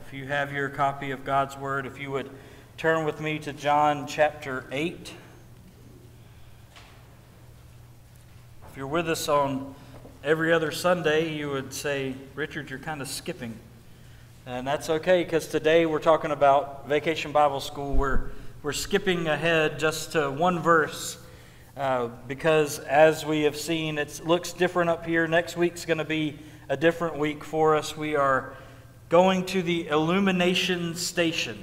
If you have your copy of God's Word, if you would turn with me to John chapter 8. If you're with us on every other Sunday, you would say, Richard, you're kind of skipping. And that's okay, because today we're talking about Vacation Bible School. We're skipping ahead just to one verse, because as we have seen, it looks different up here. Next week's going to be a different week for us. We are going to the illumination station,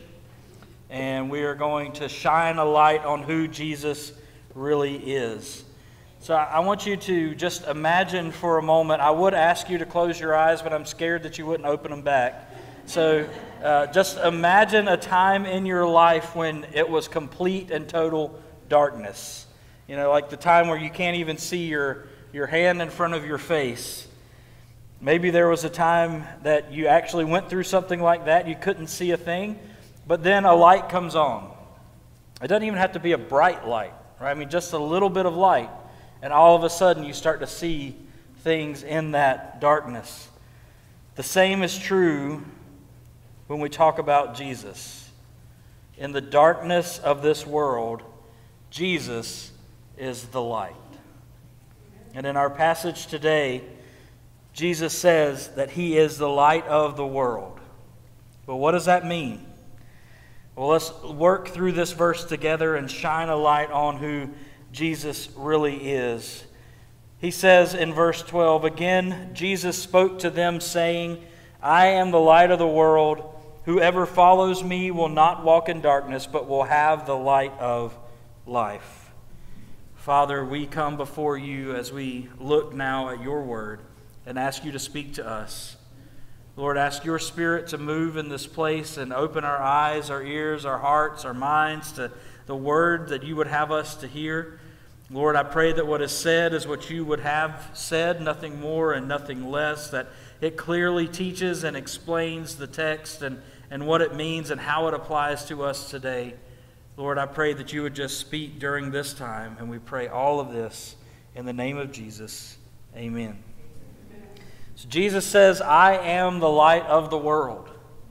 and we are going to shine a light on who Jesus really is. So I want you to just imagine for a moment. I would ask you to close your eyes, but I'm scared that you wouldn't open them back. So just imagine a time in your life when it was complete and total darkness. You know, like the time where you can't even see your hand in front of your face. Maybe there was a time that you actually went through something like that. You couldn't see a thing, but then a light comes on. It doesn't even have to be a bright light, right? I mean, just a little bit of light, and all of a sudden you start to see things in that darkness. The same is true when we talk about Jesus. In the darkness of this world, Jesus is the light. And in our passage today, Jesus says that He is the light of the world. But what does that mean? Well, let's work through this verse together and shine a light on who Jesus really is. He says in verse 12, again, Jesus spoke to them, saying, I am the light of the world. Whoever follows me will not walk in darkness, but will have the light of life. Father, we come before you as we look now at your word and ask you to speak to us. Lord, ask your Spirit to move in this place and open our eyes, our ears, our hearts, our minds to the word that you would have us to hear. Lord, I pray that what is said is what you would have said, nothing more and nothing less, that it clearly teaches and explains the text and what it means and how it applies to us today. Lord, I pray that you would just speak during this time, and we pray all of this in the name of Jesus. Amen. So Jesus says, I am the light of the world.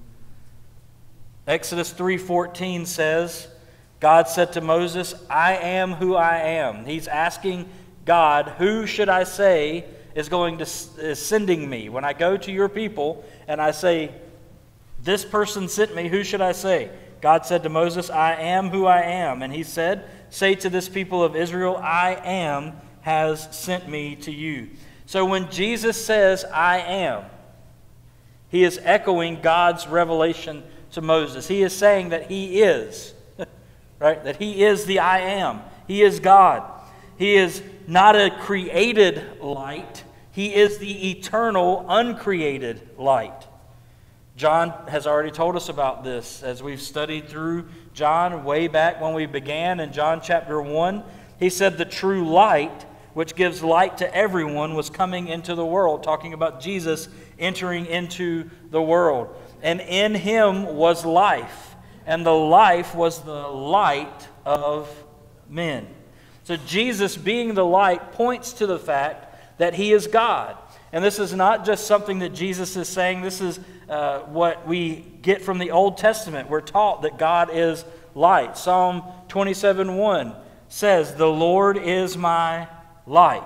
Exodus 3:14 says, God said to Moses, I am who I am. He's asking God, who should I say is sending me? When I go to your people and I say, this person sent me, who should I say? God said to Moses, I am who I am. And he said, say to this people of Israel, I am has sent me to you. So when Jesus says, I am, he is echoing God's revelation to Moses. He is saying that he is, right? That he is the I am. He is God. He is not a created light. He is the eternal, uncreated light. John has already told us about this as we've studied through John way back when we began in John chapter 1. He said the true light, which gives light to everyone, was coming into the world, talking about Jesus entering into the world. And in him was life, and the life was the light of men. So Jesus, being the light, points to the fact that he is God. And this is not just something that Jesus is saying. This is what we get from the Old Testament. We're taught that God is light. Psalm 27:1 says, the Lord is my light.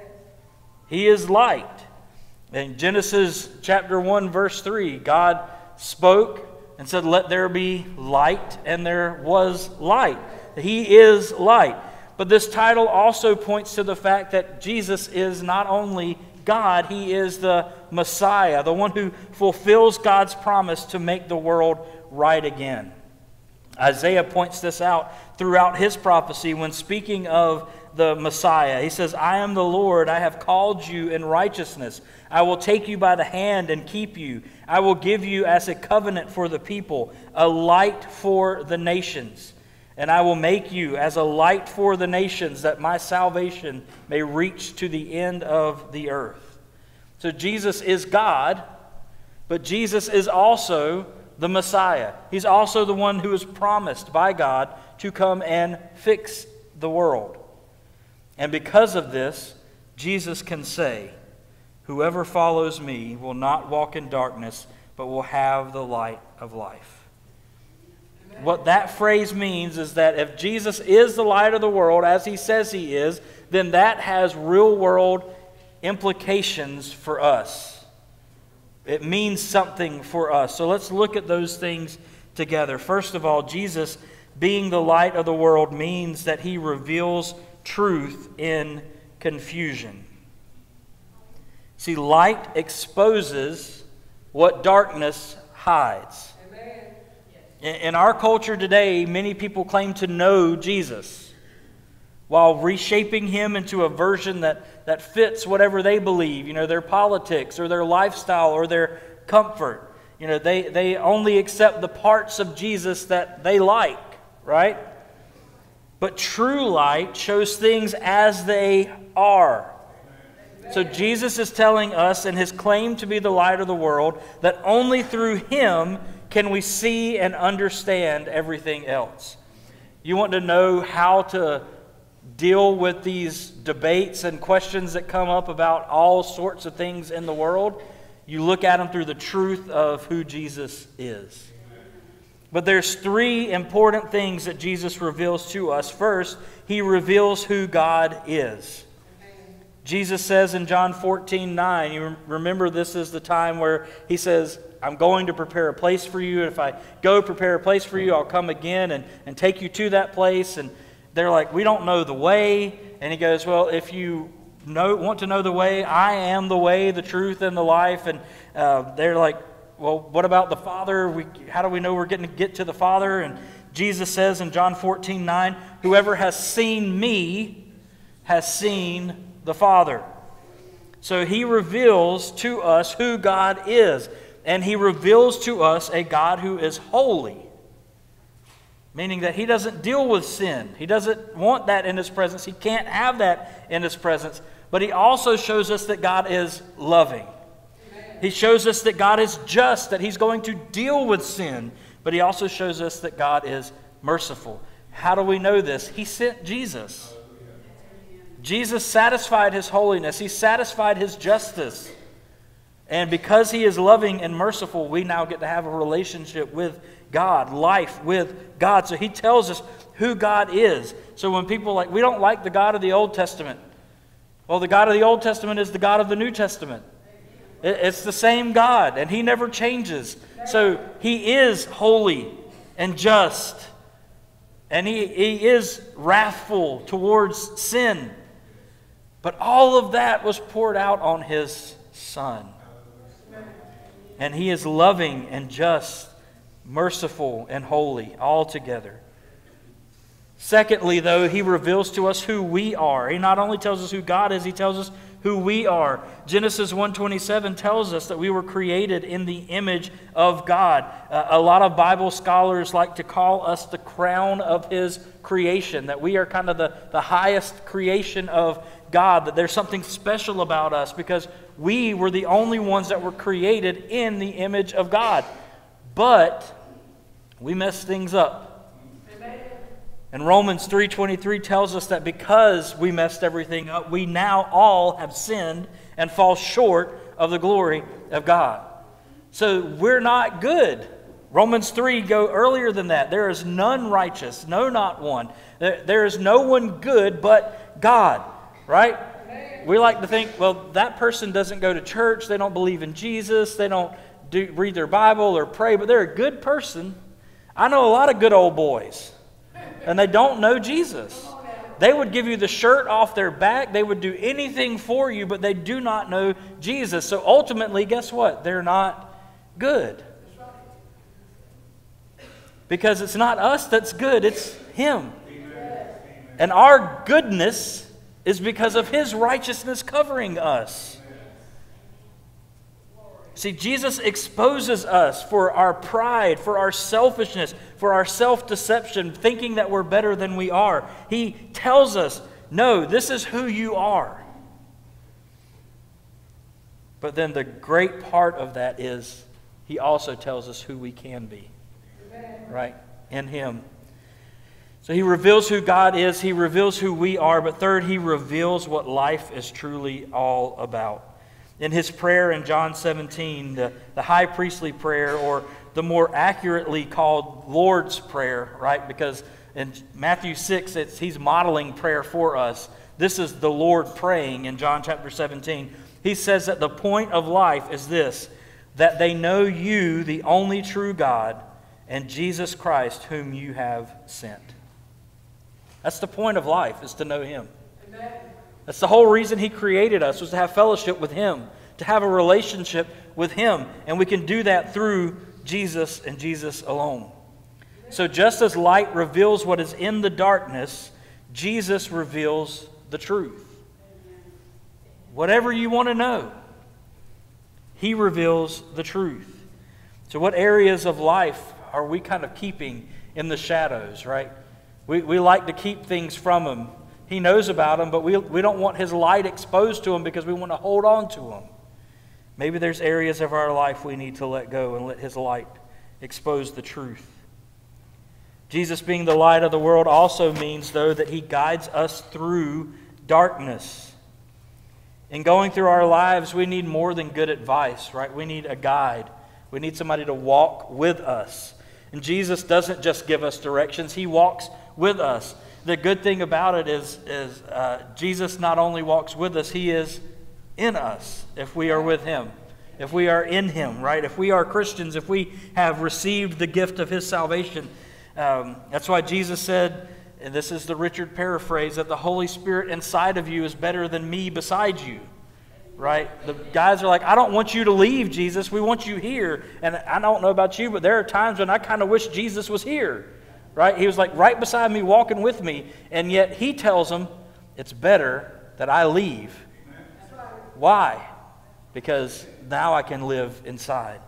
He is light. In Genesis chapter 1, verse 3, God spoke and said, let there be light, and there was light. He is light. But this title also points to the fact that Jesus is not only God, he is the Messiah, the one who fulfills God's promise to make the world right again. Isaiah points this out throughout his prophecy when speaking of the Messiah. He says, I am the Lord, I have called you in righteousness. I will take you by the hand and keep you. I will give you as a covenant for the people, a light for the nations. And I will make you as a light for the nations, that my salvation may reach to the end of the earth. So Jesus is God, but Jesus is also the Messiah. He's also the one who is promised by God to come and fix the world. And because of this, Jesus can say, whoever follows me will not walk in darkness, but will have the light of life. What that phrase means is that if Jesus is the light of the world, as he says he is, then that has real-world implications for us. It means something for us. So let's look at those things together. First of all, Jesus being the light of the world means that he reveals truth in confusion. See, light exposes what darkness hides. In our culture today, many people claim to know Jesus while reshaping him into a version that fits whatever they believe, their politics or their lifestyle or their comfort. They only accept the parts of Jesus that they like, right? But true light shows things as they are. So Jesus is telling us in his claim to be the light of the world that only through him can we see and understand everything else. You want to know how to deal with these debates and questions that come up about all sorts of things in the world? You look at them through the truth of who Jesus is. But there's three important things that Jesus reveals to us. First, he reveals who God is. Jesus says in John 14:9, you remember this is the time where he says, I'm going to prepare a place for you. If I go prepare a place for you, I'll come again and take you to that place. And they're like, we don't know the way. And he goes, well, if you want to know the way, I am the way, the truth, and the life. And they're like, well, what about the Father? How do we know we're getting to get to the Father? And Jesus says in John 14:9, whoever has seen me has seen the Father. So he reveals to us who God is. And he reveals to us a God who is holy. Meaning that he doesn't deal with sin. He doesn't want that in his presence. He can't have that in his presence. But he also shows us that God is loving. He shows us that God is just, that he's going to deal with sin. But he also shows us that God is merciful. How do we know this? He sent Jesus. Jesus satisfied his holiness. He satisfied his justice. And because he is loving and merciful, we now get to have a relationship with God, life with God. So he tells us who God is. So when people we don't like the God of the Old Testament. Well, the God of the Old Testament is the God of the New Testament. It's the same God, and he never changes. So he is holy and just. And he is wrathful towards sin. But all of that was poured out on his Son. And he is loving and just, merciful and holy altogether. Secondly, though, he reveals to us who we are. He not only tells us who God is, he tells us who we are. Genesis 1:27 tells us that we were created in the image of God. A lot of Bible scholars like to call us the crown of his creation, that we are kind of the highest creation of God, that there's something special about us because we were the only ones that were created in the image of God. But we messed things up. And Romans 3:23 tells us that because we messed everything up, we now all have sinned and fall short of the glory of God. So we're not good. Romans 3 go earlier than that. There is none righteous, no, not one. There is no one good but God. Right? We like to think, well, that person doesn't go to church, they don't believe in Jesus, they don't read their Bible or pray, but they're a good person. I know a lot of good old boys, and they don't know Jesus. They would give you the shirt off their back, they would do anything for you, but they do not know Jesus. So ultimately, guess what? They're not good. Because it's not us that's good, it's him. And our goodness is because of his righteousness covering us. See, Jesus exposes us for our pride, for our selfishness, for our self-deception, thinking that we're better than we are. He tells us, no, this is who you are. But then the great part of that is he also tells us who we can be. Right? In him. So he reveals who God is, he reveals who we are, but third, he reveals what life is truly all about. in his prayer in John 17, the high priestly prayer, or the more accurately called Lord's Prayer, right? Because in Matthew 6, he's modeling prayer for us. This is the Lord praying in John chapter 17. He says that the point of life is this, that they know you, the only true God, and Jesus Christ, whom you have sent. That's the point of life, is to know him. Amen. That's the whole reason he created us, was to have fellowship with him, to have a relationship with him. And we can do that through Jesus and Jesus alone. So just as light reveals what is in the darkness, Jesus reveals the truth. Whatever you want to know, he reveals the truth. So what areas of life are we kind of keeping in the shadows, right? We like to keep things from him. He knows about them, but we don't want his light exposed to them because we want to hold on to them. Maybe there's areas of our life we need to let go and let his light expose the truth. Jesus being the light of the world also means, though, that he guides us through darkness. In going through our lives, we need more than good advice, right? We need a guide. We need somebody to walk with us. And Jesus doesn't just give us directions, he walks with us. The good thing about it is Jesus not only walks with us, he is in us if we are with him. If we are in him, right? If we are Christians, if we have received the gift of his salvation. That's why Jesus said, and this is the Richard paraphrase, that the Holy Spirit inside of you is better than me beside you. Right? The guys are like, I don't want you to leave, Jesus. We want you here. And I don't know about you, but there are times when I kind of wish Jesus was here. Right? He was like right beside me, walking with me. And yet he tells them, it's better that I leave. Why? Because now I can live inside.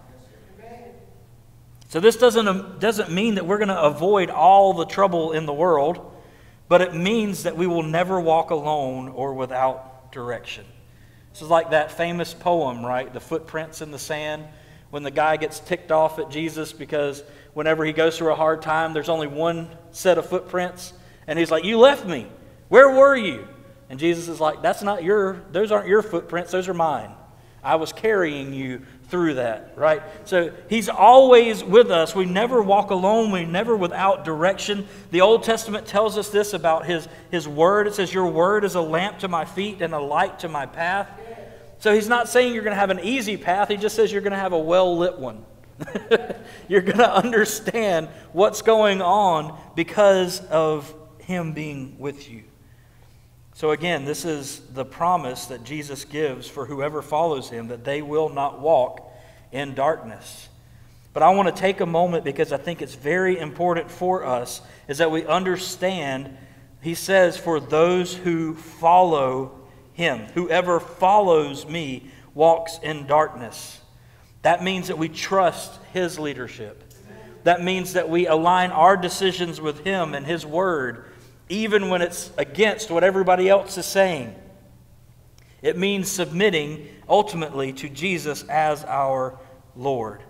So this doesn't mean that we're going to avoid all the trouble in the world, but it means that we will never walk alone or without direction. This is like that famous poem, right? The footprints in the sand. When the guy gets ticked off at Jesus because whenever he goes through a hard time, there's only one set of footprints. And he's like, you left me. Where were you? And Jesus is like, those aren't your footprints, those are mine. I was carrying you through that, right? So he's always with us. We never walk alone. We never without direction. The Old Testament tells us this about his word. It says, your word is a lamp to my feet and a light to my path. So he's not saying you're going to have an easy path. He just says you're going to have a well-lit one. You're going to understand what's going on because of him being with you. So again, this is the promise that Jesus gives for whoever follows him, that they will not walk in darkness. But I want to take a moment because I think it's very important for us, is that we understand, he says, for those who follow him. Whoever follows me walks in darkness. That means that we trust his leadership. That means that we align our decisions with him and his word, even when it's against what everybody else is saying. It means submitting ultimately to Jesus as our Lord.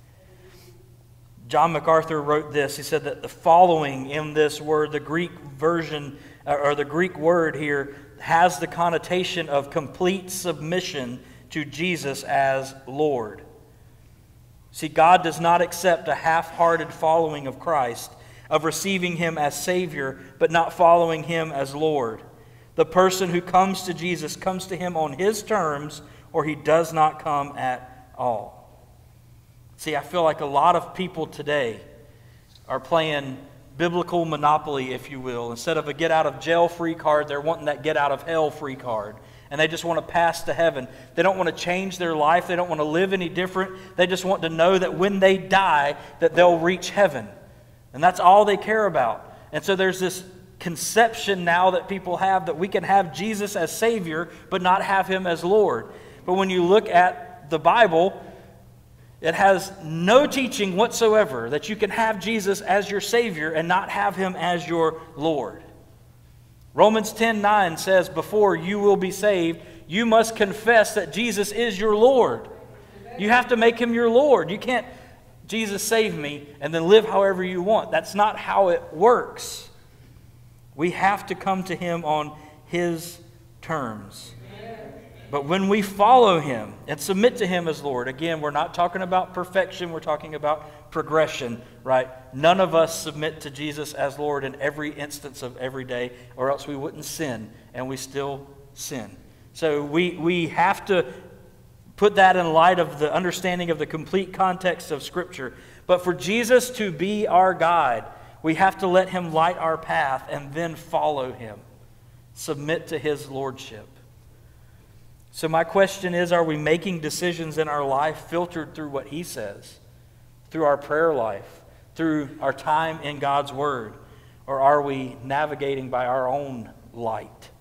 John MacArthur wrote this. He said that the following in this word, the Greek version, or the Greek word here, has the connotation of complete submission to Jesus as Lord. See, God does not accept a half-hearted following of Christ, of receiving him as Savior, but not following him as Lord. The person who comes to Jesus comes to him on his terms, or he does not come at all. See, I feel like a lot of people today are playing biblical Monopoly, if you will. Instead of a get-out-of-jail-free card, they're wanting that get-out-of-hell-free card. And they just want to pass to heaven. They don't want to change their life. They don't want to live any different. They just want to know that when they die, that they'll reach heaven. And that's all they care about. And so there's this conception now that people have that we can have Jesus as Savior, but not have him as Lord. But when you look at the Bible, it has no teaching whatsoever that you can have Jesus as your Savior and not have him as your Lord. Romans 10:9 says, before you will be saved, you must confess that Jesus is your Lord. You have to make him your Lord. You can't, Jesus save me, and then live however you want. That's not how it works. We have to come to him on his terms. But when we follow Him and submit to Him as Lord, again, we're not talking about perfection, we're talking about progression, right? None of us submit to Jesus as Lord in every instance of every day, or else we wouldn't sin, and we still sin. So we have to put that in light of the understanding of the complete context of Scripture. But for Jesus to be our guide, we have to let Him light our path and then follow Him. Submit to His lordship. So my question is, are we making decisions in our life filtered through what He says? Through our prayer life? Through our time in God's Word? Or are we navigating by our own light?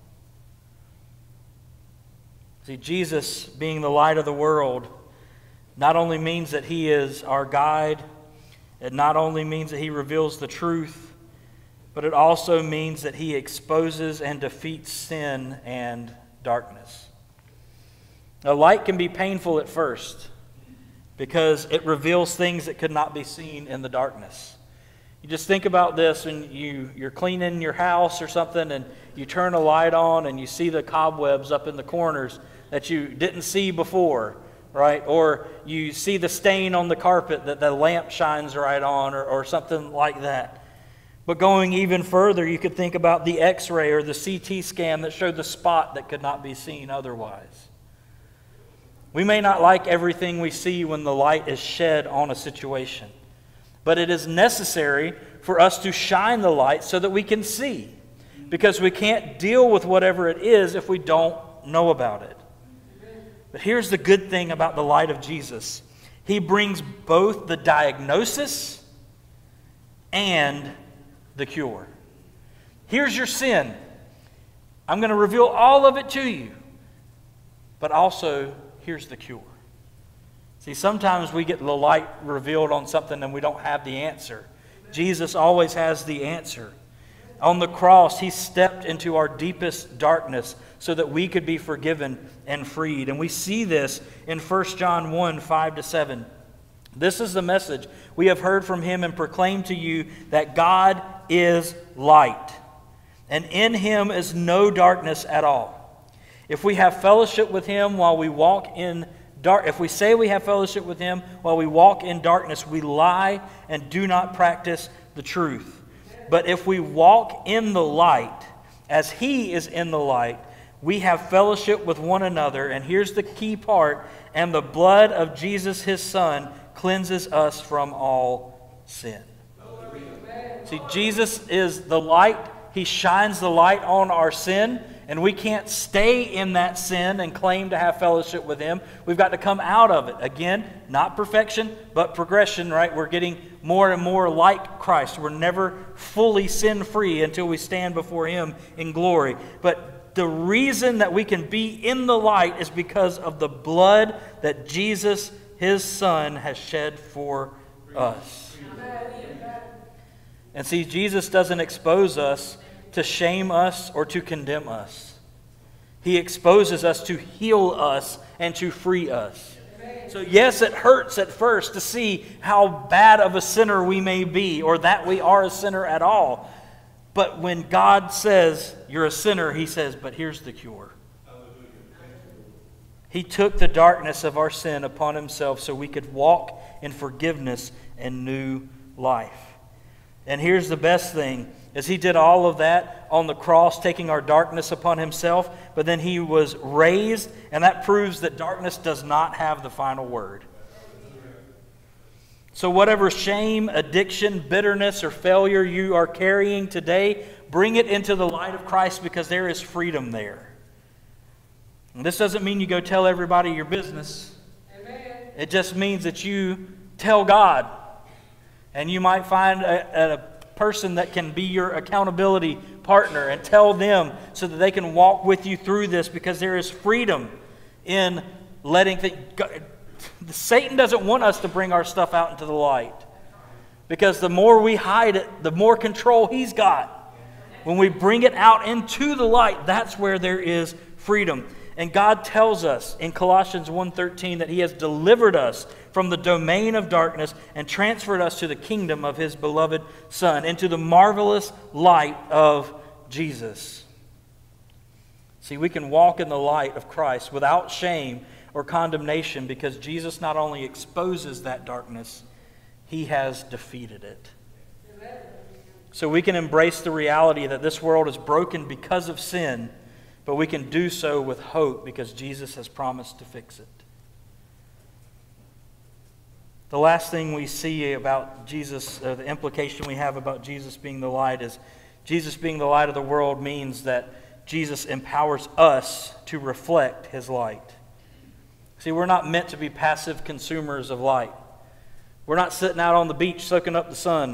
See, Jesus being the light of the world not only means that He is our guide, it not only means that He reveals the truth, but it also means that He exposes and defeats sin and darkness. Now, light can be painful at first because it reveals things that could not be seen in the darkness. You just think about this when you're cleaning your house or something and you turn a light on and you see the cobwebs up in the corners that you didn't see before, right? Or you see the stain on the carpet that the lamp shines right on, or something like that. But going even further, you could think about the X-ray or the CT scan that showed the spot that could not be seen otherwise. We may not like everything we see when the light is shed on a situation, but it is necessary for us to shine the light so that we can see, because we can't deal with whatever it is if we don't know about it. But here's the good thing about the light of Jesus. He brings both the diagnosis and the cure. Here's your sin. I'm going to reveal all of it to you. But also, here's the cure. See, sometimes we get the light revealed on something and we don't have the answer. Jesus always has the answer. On the cross, He stepped into our deepest darkness so that we could be forgiven and freed. And we see this in 1 John 1, 5-7. This is the message we have heard from Him and proclaimed to you, that God is light, and in Him is no darkness at all. If we have fellowship with Him while we walk in if we say we have fellowship with Him while we walk in darkness, we lie and do not practice the truth. But if we walk in the light, as He is in the light, we have fellowship with one another. And here's the key part: and the blood of Jesus, His Son, cleanses us from all sin. See, Jesus is the light. He shines the light on our sin, and we can't stay in that sin and claim to have fellowship with Him. We've got to come out of it. Again, not perfection, but progression, right? We're getting more and more like Christ. We're never fully sin-free until we stand before Him in glory. But the reason that we can be in the light is because of the blood that Jesus, His Son, has shed for us. And see, Jesus doesn't expose us to shame us or to condemn us. He exposes us to heal us and to free us. So yes, it hurts at first to see how bad of a sinner we may be, or that we are a sinner at all. But when God says you're a sinner, He says, but here's the cure. He took the darkness of our sin upon Himself so we could walk in forgiveness and new life. And here's the best thing, is He did all of that on the cross, taking our darkness upon Himself, but then He was raised, and that proves that darkness does not have the final word. So whatever shame, addiction, bitterness, or failure you are carrying today, bring it into the light of Christ, because there is freedom there. And this doesn't mean you go tell everybody your business. Amen. It just means that you tell God. And you might find a person that can be your accountability partner and tell them so that they can walk with you through this, because there is freedom in letting things go. Satan doesn't want us to bring our stuff out into the light, because the more we hide it, the more control he's got. When we bring it out into the light, that's where there is freedom. And God tells us in Colossians 1:13 that He has delivered us from the domain of darkness and transferred us to the kingdom of His beloved Son, into the marvelous light of Jesus. See, we can walk in the light of Christ without shame or condemnation because Jesus not only exposes that darkness, He has defeated it. So we can embrace the reality that this world is broken because of sin, but we can do so with hope because Jesus has promised to fix it. The last thing we see about Jesus, or the implication we have about Jesus being the light, is Jesus being the light of the world means that Jesus empowers us to reflect His light. See, we're not meant to be passive consumers of light. We're not sitting out on the beach soaking up the sun,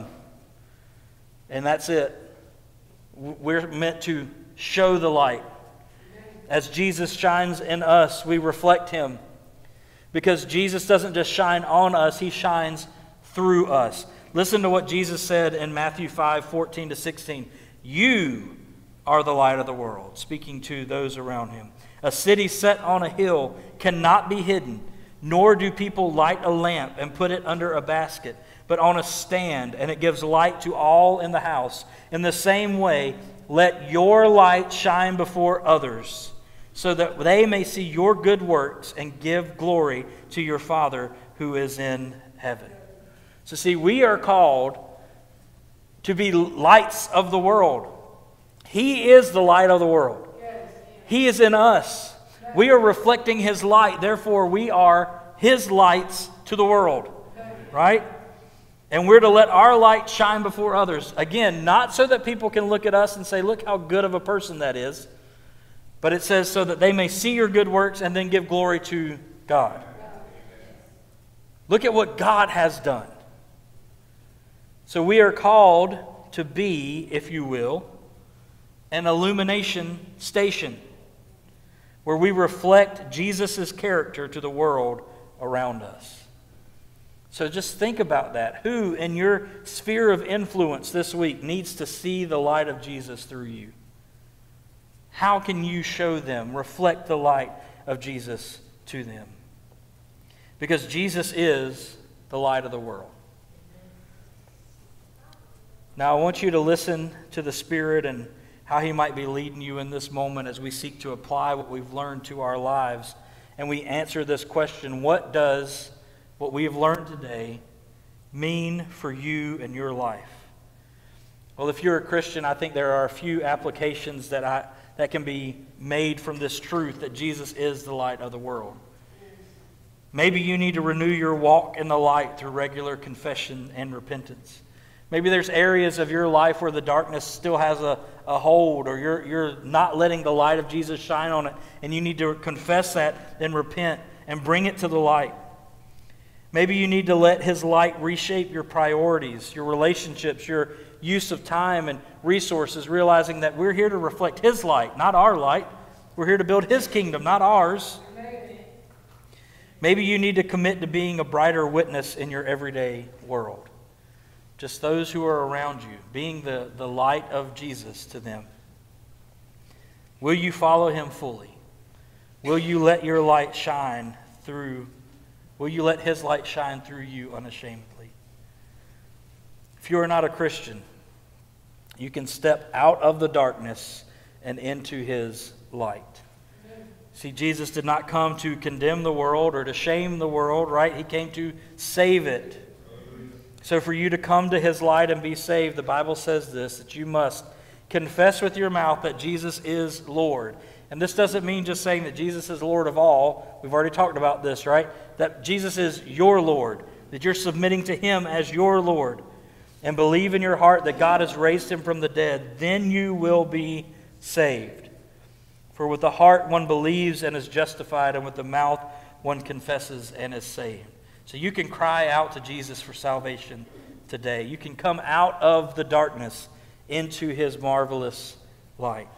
and that's it. We're meant to show the light. As Jesus shines in us, we reflect Him. Because Jesus doesn't just shine on us, He shines through us. Listen to what Jesus said in Matthew 5:14-16. You are the light of the world, speaking to those around Him. A city set on a hill cannot be hidden, nor do people light a lamp and put it under a basket, but on a stand, and it gives light to all in the house. In the same way, let your light shine before others, so that they may see your good works and give glory to your Father who is in heaven. So see, we are called to be lights of the world. He is the light of the world. He is in us. We are reflecting His light. Therefore, we are His lights to the world. Right? And we're to let our light shine before others. Again, not so that people can look at us and say, look how good of a person that is. But it says so that they may see your good works and then give glory to God. Look at what God has done. So we are called to be, if you will, an illumination station where we reflect Jesus' character to the world around us. So just think about that. Who in your sphere of influence this week needs to see the light of Jesus through you? How can you show them, reflect the light of Jesus to them? Because Jesus is the light of the world. Now I want you to listen to the Spirit and how He might be leading you in this moment as we seek to apply what we've learned to our lives. And we answer this question, what does what we have learned today mean for you and your life? Well, if you're a Christian, I think there are a few applications that can be made from this truth that Jesus is the light of the world. Maybe you need to renew your walk in the light through regular confession and repentance. Maybe there's areas of your life where the darkness still has a hold, or you're not letting the light of Jesus shine on it, and you need to confess that and repent and bring it to the light. Maybe you need to let His light reshape your priorities, your relationships, your use of time and resources, realizing that we're here to reflect His light, not our light. We're here to build His kingdom, not ours. Maybe you need to commit to being a brighter witness in your everyday world. Just those who are around you, being the light of Jesus to them. Will you follow Him fully? Will you let your light shine through? Will you let His light shine through you unashamedly? If you are not a Christian, you can step out of the darkness and into His light. See, Jesus did not come to condemn the world or to shame the world, right? He came to save it. So for you to come to His light and be saved, the Bible says this, that you must confess with your mouth that Jesus is Lord. And this doesn't mean just saying that Jesus is Lord of all. We've already talked about this, right? That Jesus is your Lord, that you're submitting to Him as your Lord. And believe in your heart that God has raised Him from the dead. Then you will be saved. For with the heart one believes and is justified, and with the mouth one confesses and is saved. So you can cry out to Jesus for salvation today. You can come out of the darkness into His marvelous light.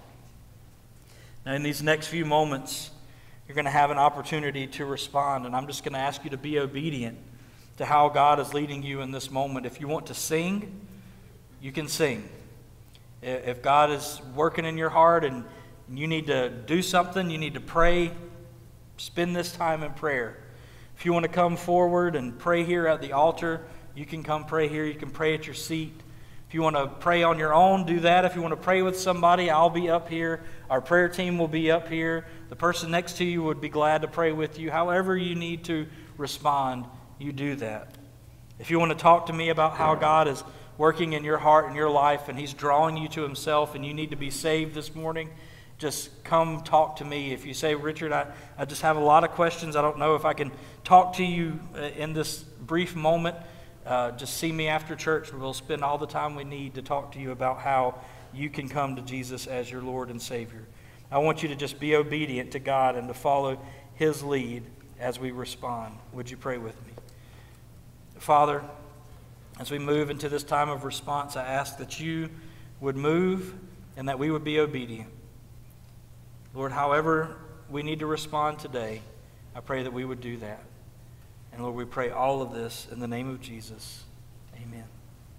Now in these next few moments, you're going to have an opportunity to respond, and I'm just going to ask you to be obedient to how God is leading you in this moment. If you want to sing, you can sing. If God is working in your heart and you need to do something, you need to pray, spend this time in prayer. If you want to come forward and pray here at the altar, you can come pray here. You can pray at your seat. If you want to pray on your own, do that. If you want to pray with somebody, I'll be up here. Our prayer team will be up here. The person next to you would be glad to pray with you. However you need to respond, you do that. If you want to talk to me about how God is working in your heart and your life and He's drawing you to Himself and you need to be saved this morning, just come talk to me. If you say, Richard, I just have a lot of questions. I don't know if I can talk to you in this brief moment. Just see me after church. We'll spend all the time we need to talk to you about how you can come to Jesus as your Lord and Savior. I want you to just be obedient to God and to follow His lead as we respond. Would you pray with me? Father, as we move into this time of response, I ask that you would move and that we would be obedient. Lord, however we need to respond today, I pray that we would do that. And Lord, we pray all of this in the name of Jesus. Amen.